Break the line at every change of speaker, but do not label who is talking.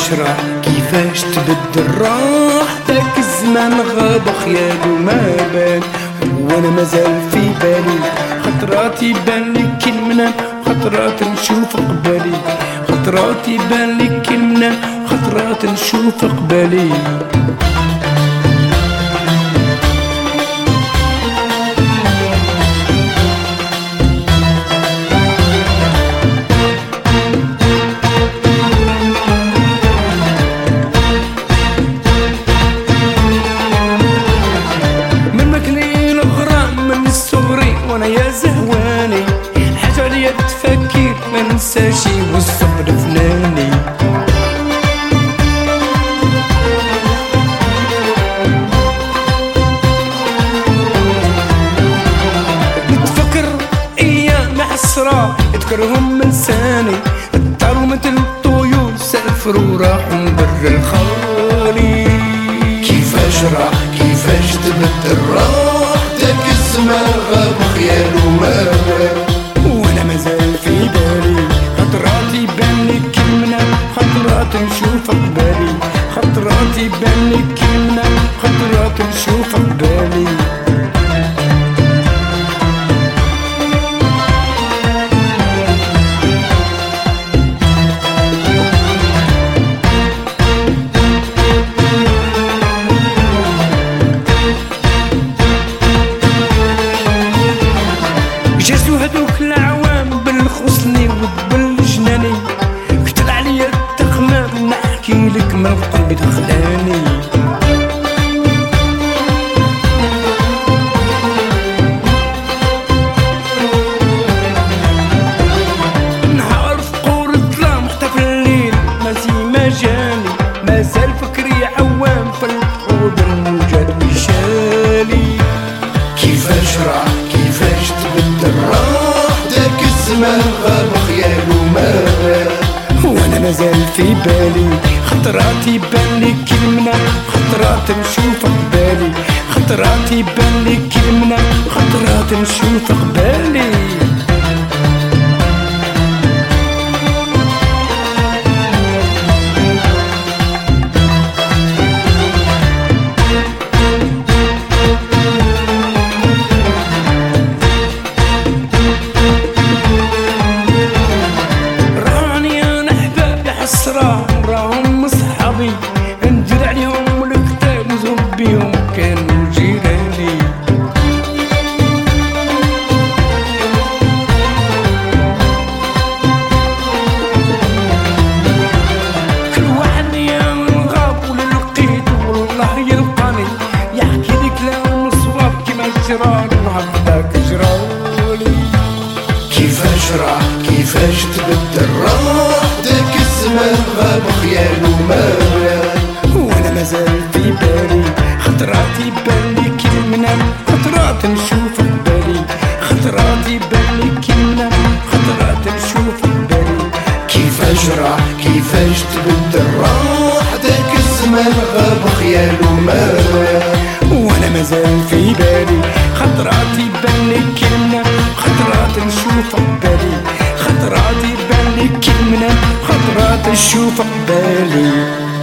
كيفاش تبدل راحتك الزمان غاب خياله ما بان وانا مازال في بالي خطرات يبان لك كل منام خطرات نشوف قبالي خطرات يبان لك كل منام خطرات نشوف قبالي وانا يا زهواني حاجة عليا تفكر ما ننساشي والصبر فناني نتفكر ايام حسرة اذكرهم من لساني الطاروا مثل الطيور سافروا راحوا بر الخالي
كيفاش تبدل راحتك الزمان غاب خياله ما
وانا مازال في بالي خطرات يبان لك كلمنا خطرات نشوف قبالي خطرات يبان لك كلمنا خطرات نشوف قبالي جازو هدوك العوام بالخصني وبالجناني كتب عليا التخمام نحكي لك ما قلبي دخلاني نهار فقور الظلام اختفى الليل مازي ما جاني مازال فكري عوام في البحور بالموجات وشالي
كيفاش تبدل راحتك الزمان غاب خياله ما
وانا مازال في بالي خطرات يبان لك كلمنا خطرات نشوف قبالي خطرات يبان لك كلمنا خطرات نشوف قبالي راهم صحابي ندير عليهم الكتاب نزوب بيهم كانوا جيراني كل واحد يا غاب ولا لقيت والله يلقاني يحكي لك كلام صواب كيما جرالي وهكذاك جرالي
كيفاش تبدل راحتك الزمان غاب خياله ما
وانا مازال في بالي خطرات يبان لي كلمنا خطرات نشوف قبالي خطرات يبان لي كلمنا خطرات نشوف قبالي
كيفاش تبدل راحتك الزمان غاب خياله ما
وانا مازال في بالي خطرات يبان لي كلمنا خطرات نشوف قبالي خطرات يبان لي كلمنا خطرات نشوف قبالي